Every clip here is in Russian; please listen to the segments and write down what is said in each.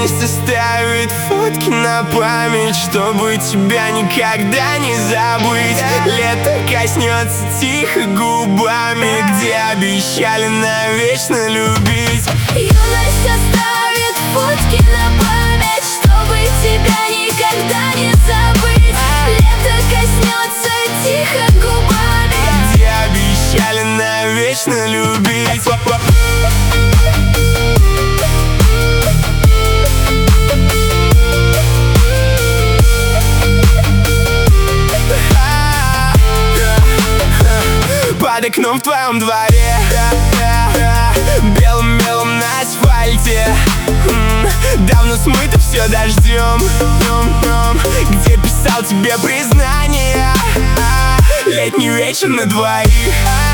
Юность оставит фотки на память, чтобы тебя никогда не забыть. Лето коснется тихо губами, где обещали навечно любить. Юность оставит фотки на память, чтобы тебя никогда не забыть. Лето коснется тихо губами, где обещали навечно любить. Под окном в твоем дворе, белым-белым на асфальте, давно смыто все дождем, где писал тебе признание. Летний вечер на двоих,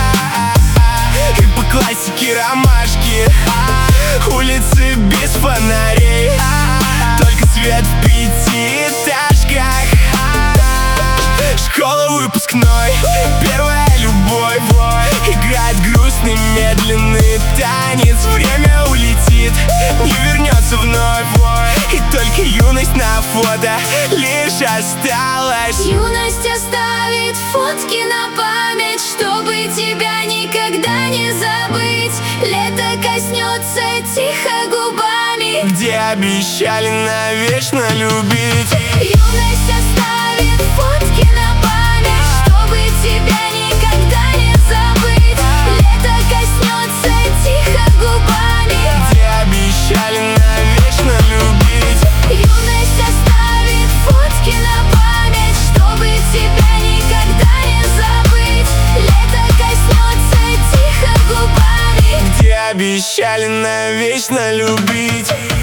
и по классике ромашки. Улицы без фонарей, только свет в пятиэтажках. Школа выпускной, первая любовь. Играет грустный медленный танец. Время улетит, не вернется вновь. И только юность на фото лишь осталась. Юность оставит фотки на память, чтобы тебя никогда не забыть. Лето коснется тихо губами, где обещали навечно любить. Юность оставит фотки на память, чтобы тебя никогда не забыть. Лето коснется тихо губами, где обещали навечно любить. Юность оставит фотки на память, чтобы тебя никогда не забыть. Лето коснется тихо губами, где обещали навечно любить.